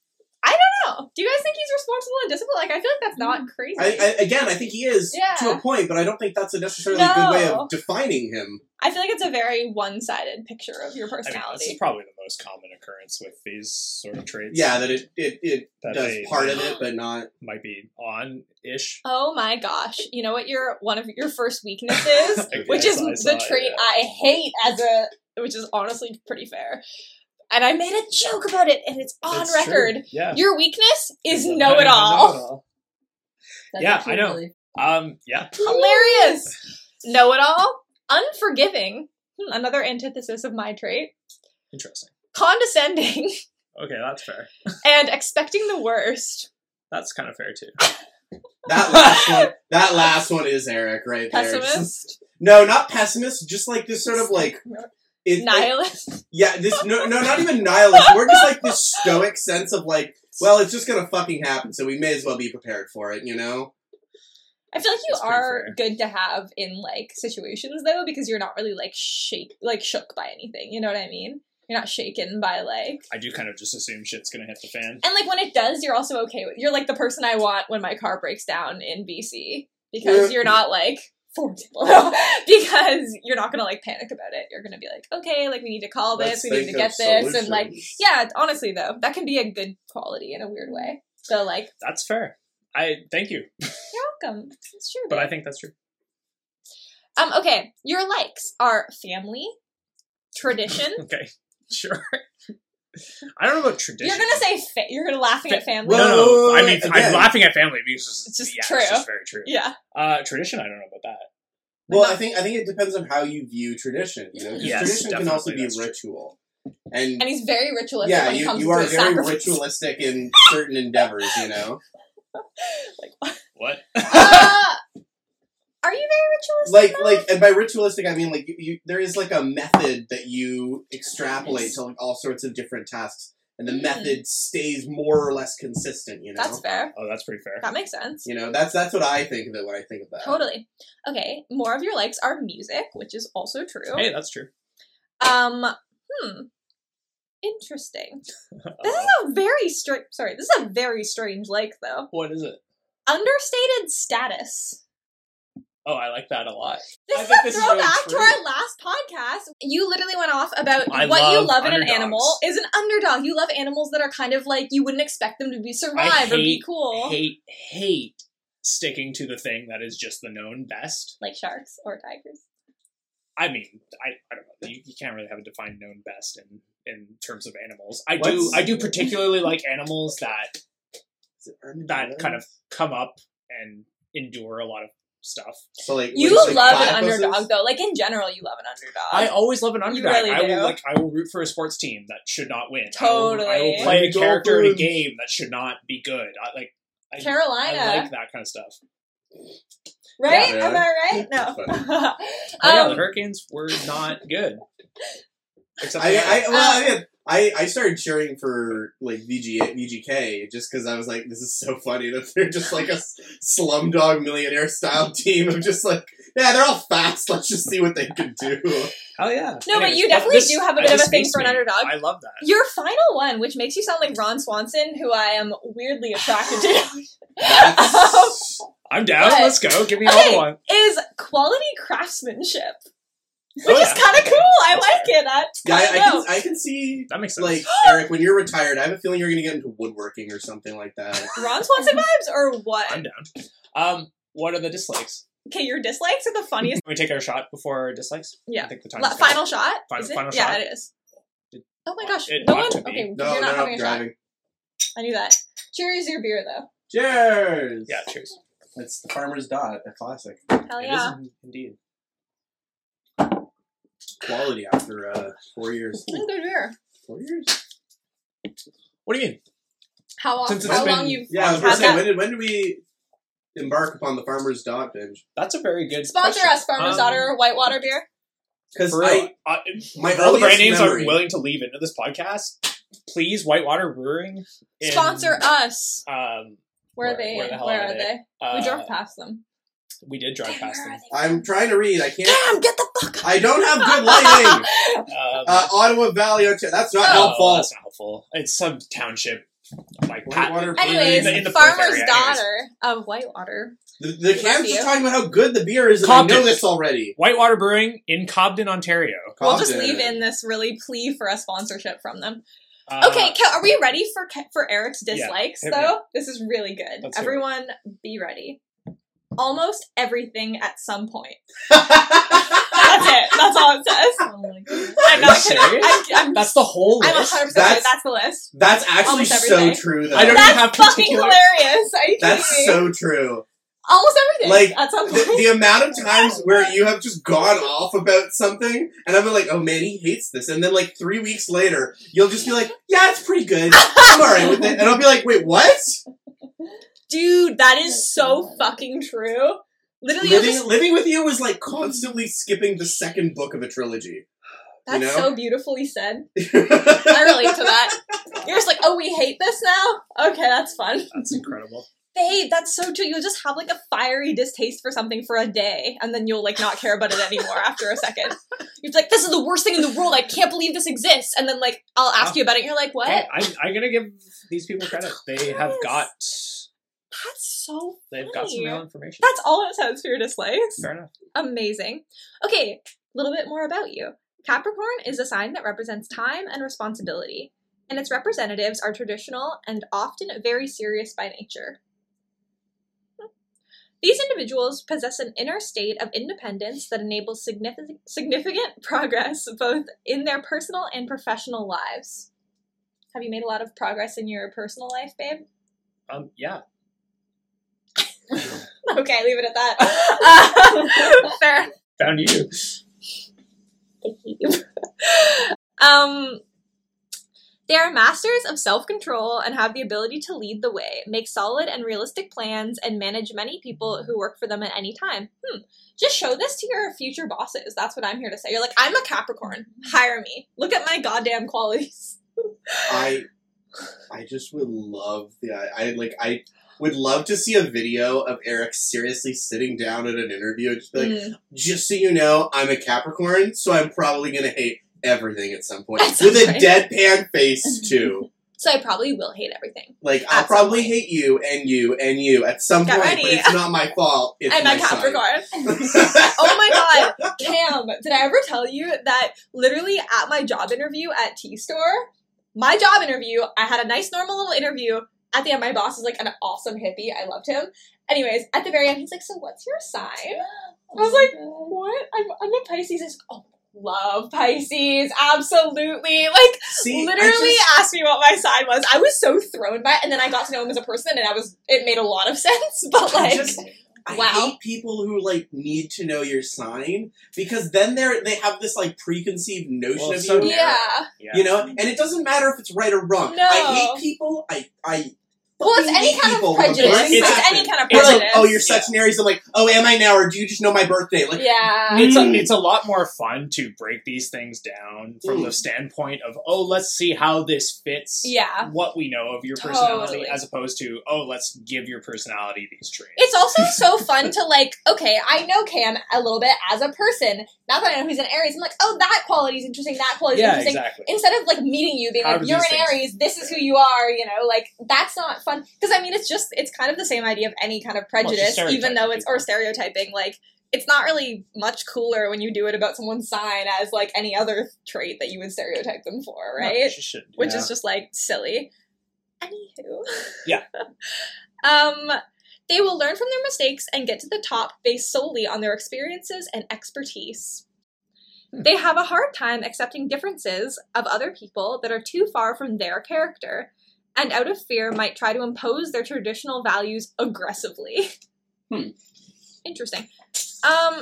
no. Do you guys think he's responsible and disciplined? Like, I feel like that's not crazy. I, I, again, I think he is Yeah. to a point, but I don't think that's a necessarily good way No. of defining him. I feel like it's a very one-sided picture of your I mean, this personality. is probably the most common occurrence with these sort of traits. Yeah, that it it, it That does they- part of it, but not. might be on-ish. Oh my gosh. You know what your one of your first weaknesses? Okay, which I is saw- I the saw it, trait yeah. I hate as a which is honestly pretty fair. And I made a joke about it and it's on It's true. record. Yeah. Your weakness is It's know it all. know-it-all. That's Yeah, actually I know. really- Um, yeah. Hilarious. Know it all. Unforgiving. Hmm, another antithesis of my trait. Interesting. Condescending Okay, that's fair. and expecting the worst. That's kind of fair too. That last one. That last one is Eric right there. Just- Pessimist. no, not pessimist. Just like this sort of like it, Nihilist. yeah, this no, no, not even nihilist. More just like this stoic sense of like, well, it's just gonna fucking happen, so we may as well be prepared for it. You know? I feel like you That's pretty are fair. good to have in like situations though, because you're not really like shake like shook by anything. You know what I mean? You're not shaken by like I do kind of just assume shit's gonna hit the fan. and like when it does, you're also okay with you're like the person I want when my car breaks down in B C. Because Yeah. you're not like for example because you're not gonna like panic about it. You're gonna be like, okay, like we need to call this, Let's we need to think get of this and like solutions. yeah, honestly though, that can be a good quality in a weird way. So like That's fair. I thank you, you're welcome. It's true. but babe. I think that's true. Um, okay. Your likes are family, tradition. Okay, sure. I don't know about tradition. You're gonna say fa- you're gonna laughing at family. No, Well, no. I mean, again. I'm laughing at family because It's just yeah, true. It's just very true. Yeah. Uh, tradition. I don't know about that. Well, Like, I think I think it depends on how you view tradition. You know, 'cause Yes, tradition can also be definitely, that's ritual, and, And he's very ritualistic yeah, when it you, comes you to are his very sacrifice. ritualistic in certain endeavors. You know, like, What? uh, are you very ritualistic? like though? like and by ritualistic I mean like you, you there is like a method that you extrapolate to like all sorts of different tasks, and the Mm. method stays more or less consistent. You know, That's fair. Oh, that's pretty fair. That makes sense. you know that's that's what I think of it when I think of that. Totally. Okay. More of your likes are music, which is also true. Hey, that's true. Um. Hmm. Interesting. This is a very strange. Sorry, this is a very strange like though. What is it? Understated status. Oh, I like that a lot. This I is think a this is really throwback to true. our last podcast. You literally went off about I what you love love in an underdogs. animal is an underdog. You love animals that are kind of like you wouldn't expect them to be I survive or be hate, cool, hate, hate sticking to the thing that is just the known best. like sharks or tigers. I mean, I, I don't know. You, you can't really have a defined known best in, in terms of animals. I do What's- I do particularly like animals that Is it armadillo? that kind of come up and endure a lot of stuff. so like You what is it, love like an platypuses? underdog though. Like in general, you love an underdog. I always love an underdog. really I do. will like I will root for a sports team that should not win. I will, I Totally. will play a Miami character in a Dolphins. game that should not be good. I like I, Carolina, I like that kind of stuff. right? Yeah. Am I right? No. That's Oh, yeah, the um, Hurricanes were not good. Except I, for I that. well I mean I, I started cheering for like V G V G K just because I was like, this is so funny that they're just like a Slumdog Millionaire style team of just like, yeah, they're all fast. Let's just see what they can do. Hell yeah. No, but Anyways, you definitely this- do have a uh, bit of this a thing makes for an me- underdog. I love that. Your final one, which makes you sound like Ron Swanson, who I am weirdly attracted to, That's, I'm down. What? Let's go. Give me Okay. all one. is quality craftsmanship. Which Oh, is yeah. kind of cool. I like it. I, yeah, I, I I, don't know. can, I can see, That makes sense. like, Eric, when you're retired, I have a feeling you're going to get into woodworking or something like that. Ron Swanson vibes or what? I'm down. Um, what are the dislikes? Okay, your dislikes are the funniest. Can we take our shot before our dislikes? Yeah. I think the time La- is fine. final shot? Final- is it? final yeah, shot? it is. It- Oh my gosh. it No ought one? to be. Okay, No, you're no, not no, having a driving. shot. I knew that. Cheers your beer, though. Cheers! Yeah, cheers. It's the Farmer's Dot, a classic. Hell It yeah. is indeed. Quality after uh, four years. It's good beer. Four years? What do you mean? How, Since often, it's how been- long you've Yeah, I was had gonna say, that? when did, when did we embark upon the Farmer's Dot binge? That's a very good Sponsor question. us, Farmer's Um, Daughter Whitewater beer. Because For I, real, uh, my all the brand earliest names memory- are willing to leave into this podcast. Please, Whitewater Brewing. in, Sponsor us. Um, Where where- are they? where the hell Where are are they? they? uh, We drove past them. We did drive Damn, past where them. are they? I'm trying to read. I can't. Damn, get the fuck up. I don't have good lighting. Um, uh, Ottawa Valley, Ontario. That's not oh, helpful. That's not helpful. It's some township, like Pat- Whitewater Brewing. Anyways, in the- in the Perth Farmer's area, anyways. Daughter of Whitewater. The, the Love cans you. are talking about how good the beer is, and Compton. I know this already. Whitewater Brewing in Cobden, Ontario. We'll just Compton. leave in this really plea for a sponsorship from them. Uh, Okay, Ke- are we ready for Ke- for Eric's Yeah, dislikes, hit me though? This is really good. Let's hear it. Everyone, be ready. Almost everything at some point. That's That's it. That's all it says. Oh my god. I'm Are not you kidding. serious? I'm, I'm, That's the whole I'm list. one hundred percent That's- right. That's the list. That's actually Almost so everything. true, though. I don't even That's have fucking particular- hilarious. Are you kidding That's me? so true. Almost everything. Like, at some The, point. the amount of times where you have just gone off about something, and I've been like, oh man, he hates this. And then, like, three weeks later, you'll just be like, yeah, it's pretty good. I'm alright with it. And I'll be like, wait, what? Dude, that is so fucking true. Literally, you'll Living, just, living with you was like constantly skipping the second book of a trilogy. that's you know? so beautifully said. I relate to that. You're just like, oh, we hate this now? Okay, that's fun. That's incredible. Babe, that's so true. You'll just have like a fiery distaste for something for a day, and then you'll like not care about it anymore after a second. You're like, this is the worst thing in the world. I can't believe this exists. And then like, I'll ask you about it, and you're like, what? Hey, I'm, I'm gonna give these people credit. They have Yes. got That's so they've got some funny. real information. That's all it says for your dislikes. Fair enough. Amazing. Okay, a little bit more about you. Capricorn is a sign that represents time and responsibility, and its representatives are traditional and often very serious by nature. These individuals possess an inner state of independence that enables significant, significant progress both in their personal and professional lives. Have you made a lot of progress in your personal life, babe? Um, yeah. Okay, leave it at that. Uh, fair. Found you. um, they are masters of self-control and have the ability to lead the way, make solid and realistic plans, and manage many people who work for them at any time. Hmm. Just show this to your future bosses. That's what I'm here to say. You're like, I'm a Capricorn. Hire me. Look at my goddamn qualities. I I just would love the I, I like I would love to see a video of Eric seriously sitting down at an interview and just be like, Mm. just so you know, I'm a Capricorn, so I'm probably gonna hate everything at some point. That sounds With a right. deadpan face too. So I probably will hate everything. Like I'll At some probably point. hate you and you and you at some Get point, ready. but it's not my fault. It's I'm my a Capricorn. Oh my god, Cam, did I ever tell you that literally at my job interview at T-Store, my job interview, I had a nice normal little interview. At the end, my boss is like an awesome hippie. I loved him. Anyways, at the very end, he's like, so what's your sign? I was like, what? I'm, I'm a Pisces. He's like, oh, love Pisces. Absolutely. Like, See, I literally just- asked me what my sign was. I was so thrown by it. And then I got to know him as a person, and I was, it made a lot of sense. But I like, just I wow. hate people who like need to know your sign because then they're they have this like preconceived notion Well, of so you. narrow. yeah. Yeah. You know, and it doesn't matter if it's right or wrong. No. I hate people. I I Well, it's any kind people of with a prejudice. birthday. It's, It's- any kind of It's prejudice. like, oh, you're such an Aries. I'm like, oh, am I now, or do you just know my birthday? Like, Yeah. It's a, Mm. it's a lot more fun to break these things down from Mm. the standpoint of, oh, let's see how this fits Yeah. what we know of your personality, Totally. as opposed to, oh, let's give your personality these traits. It's also so fun to, like, okay, I know Cam a little bit as a person. Now that I know he's an Aries, I'm like, oh, that quality is interesting, that quality is yeah, interesting. exactly. Instead of, like, meeting you, being How like, do you're an these things- Aries, this is who you are, you know, like, that's not fun. Because, I mean, it's just, it's kind of the same idea of any kind of Well, it's prejudice, just even though stereotyping it's, or people. stereotyping, like, it's not really much cooler when you do it about someone's sign as, like, any other trait that you would stereotype them for, No, right? you shouldn't do Which that. is just, like, silly. Anywho. Yeah. um... They will learn from their mistakes and get to the top based solely on their experiences and expertise. Hmm. They have a hard time accepting differences of other people that are too far from their character, and out of fear might try to impose their traditional values aggressively. Hmm. Interesting. Um,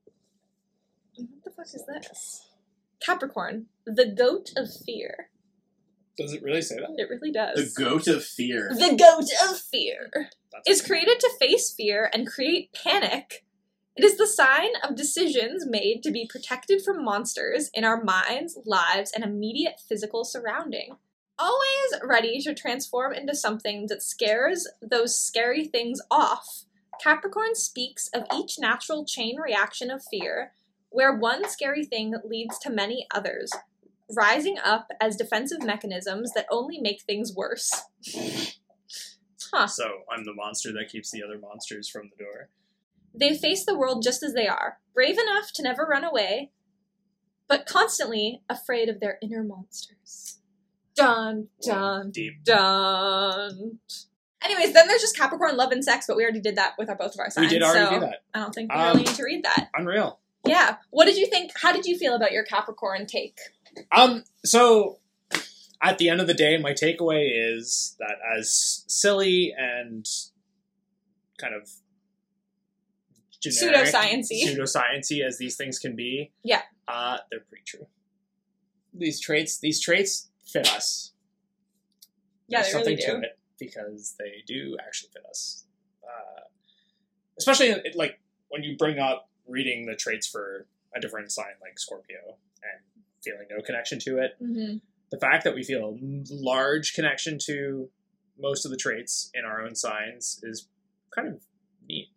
what the fuck is this? Capricorn, the goat of fear. Does it really say that? It really does. the goat of fear. The goat of fear That's is created to face fear and create panic. It is the sign of decisions made to be protected from monsters in our minds, lives, and immediate physical surrounding. Always ready to transform into something that scares those scary things off, Capricorn speaks of each natural chain reaction of fear, where one scary thing leads to many others, rising up as defensive mechanisms that only make things worse. Huh. So I'm the monster that keeps the other monsters from the door. They face the world just as they are, brave enough to never run away, but constantly afraid of their inner monsters. Dun, dun, Deep. dun. Anyways, then there's just Capricorn, love, and sex, but we already did that with our both of our signs. We did already so do that. I don't think we Um, really need to read that. Unreal. Yeah. What did you think? How did you feel about your Capricorn take? Um, so at the end of the day, my takeaway is that as silly and kind of generic, Pseudoscience-y. pseudoscience-y as these things can be, Yeah. uh, they're pretty true. These traits, these traits fit us. Yeah, There's they really something do. to it because they do actually fit us. Uh, especially in- like when you bring up reading the traits for a different sign like Scorpio and feeling no connection to it. Mm-hmm. The fact that we feel a large connection to most of the traits in our own signs is kind of neat.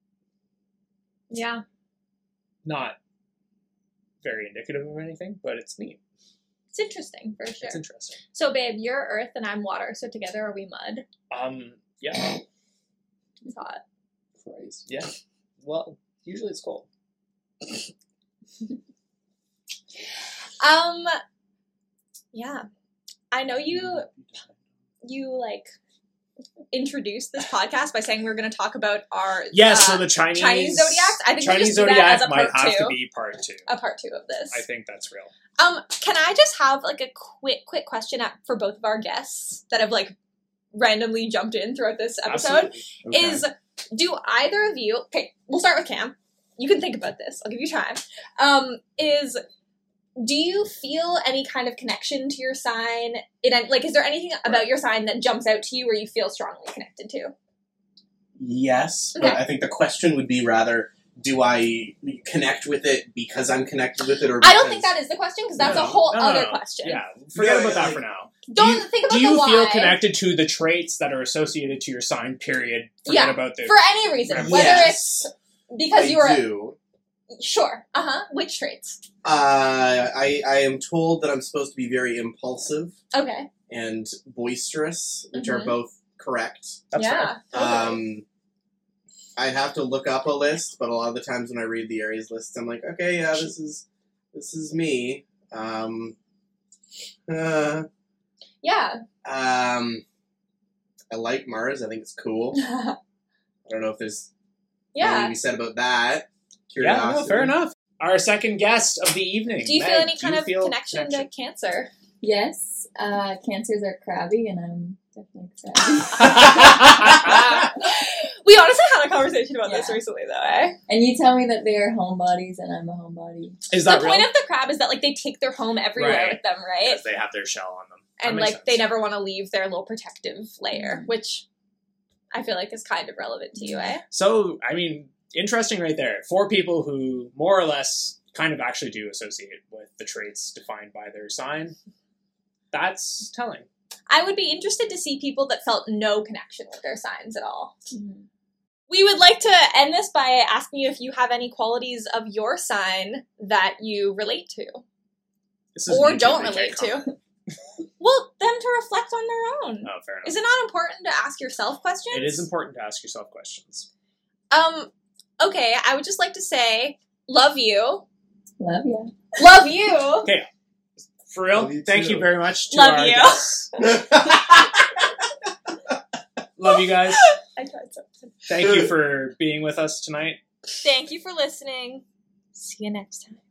Yeah. Not very indicative of anything, but it's neat. It's interesting, for sure. It's interesting. So, babe, you're earth and I'm water, so together are we mud? Um, yeah. It's hot. Christ. Yeah. Well, usually it's cold. Um, yeah. I know you, you, like, introduced this podcast by saying we were going to talk about our Yes, uh, so the Chinese Chinese zodiacs. I think we Chinese just do that zodiac as a might part have two. to be part two. a part two of this. I think that's real. Um, can I just have like a quick, quick question at, for both of our guests that have like randomly jumped in throughout this episode? Absolutely. Okay. Is do either of you? Okay, we'll start with Cam. You can think about this. I'll give you time. Um, is do you feel any kind of connection to your sign? In any, like, is there anything about your sign that jumps out to you where you feel strongly connected to? Yes, Okay. but I think the question would be rather, do I connect with it because I'm connected with it, or because... I don't think that is the question because that's No, a whole no, no, other no. question. Yeah, forget Yeah, about that like- for now. Don't do you, think about Do you the why. feel connected to the traits that are associated to your sign, period? Forget Yeah, about the... for any reason, Yes. whether Yes, it's because I you were do. sure. Uh huh. Which traits? Uh, I, I am told that I'm supposed to be very impulsive Okay. and boisterous, which are Mhm. both correct. That's yeah. fair. totally. Um, I'd have to look up a list, but a lot of the times when I read the Aries list, I'm like, okay, yeah, this is this is me. Um, uh, yeah. um, I like Mars. I think it's cool. I don't know if there's anything yeah. to be said about that. Yeah, Curiosity. no, fair enough. Our second guest of the evening. Do you Meg, feel any do kind you of feel connection, to Cancer? Yes, uh, cancers are crabby, and I'm definitely crabby. We honestly had a conversation about this Yeah. recently, though. Eh? And you tell me that they are homebodies, and I'm a homebody. Is The that point real? of the crab is that like they take their home everywhere Right. with them, right? Because they have their shell on them. And, makes like, they sense. never want to leave their little protective layer, Mhm. which I feel like is kind of relevant to you, eh? So, I mean, interesting right there. Four people who more or less kind of actually do associate with the traits defined by their sign. That's telling. I would be interested to see people that felt no connection with their signs at all. Mhm. We would like to end this by asking you if you have any qualities of your sign that you relate to. This is Or YouTube, don't they relate can't to. Well, them to reflect on their own. Oh, fair enough. Is it not important to ask yourself questions? It is important to ask yourself questions. Um, okay, I would just like to say, love you. Love ya. Love you. For real, Love you thank too. you very much to Love our you. guests. Love you guys. I tried something. Thank you for being with us tonight. Thank you for listening. See you next time.